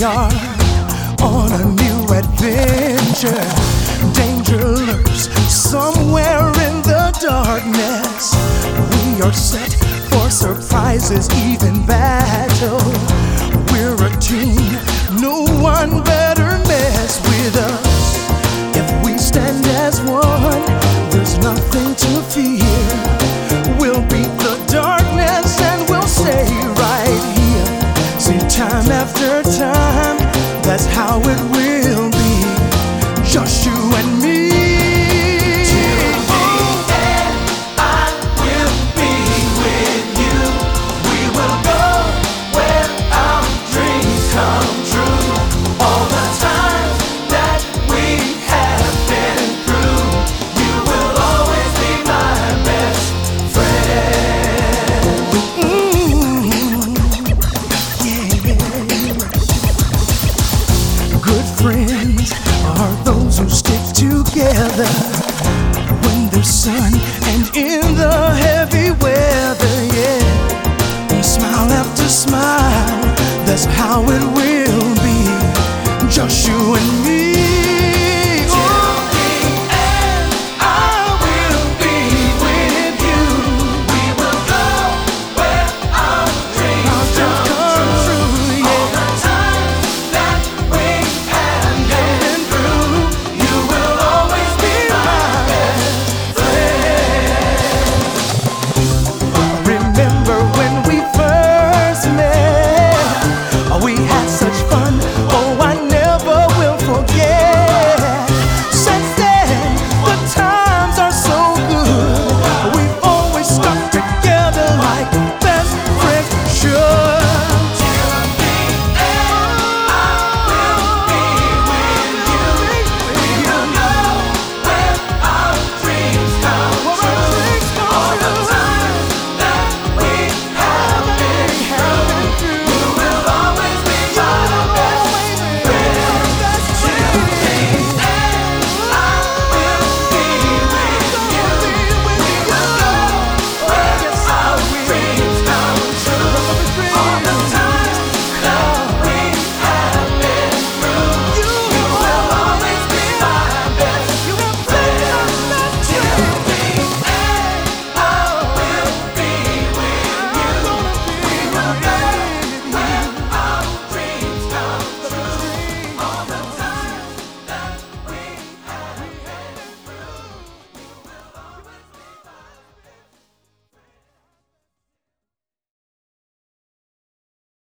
are on a new adventure. Danger lurks somewhere in the darkness. We are set for surprises, even battle. We're a team, no one better mess with us. If we stand as one, there's nothing to fear. We'll beat the darkness and we'll stay right here. See, time after time, that's how it will be. Just you and me. Friends are those who stick together when there's sun and in the heavy weather, yeah. And smile after smile, that's how it will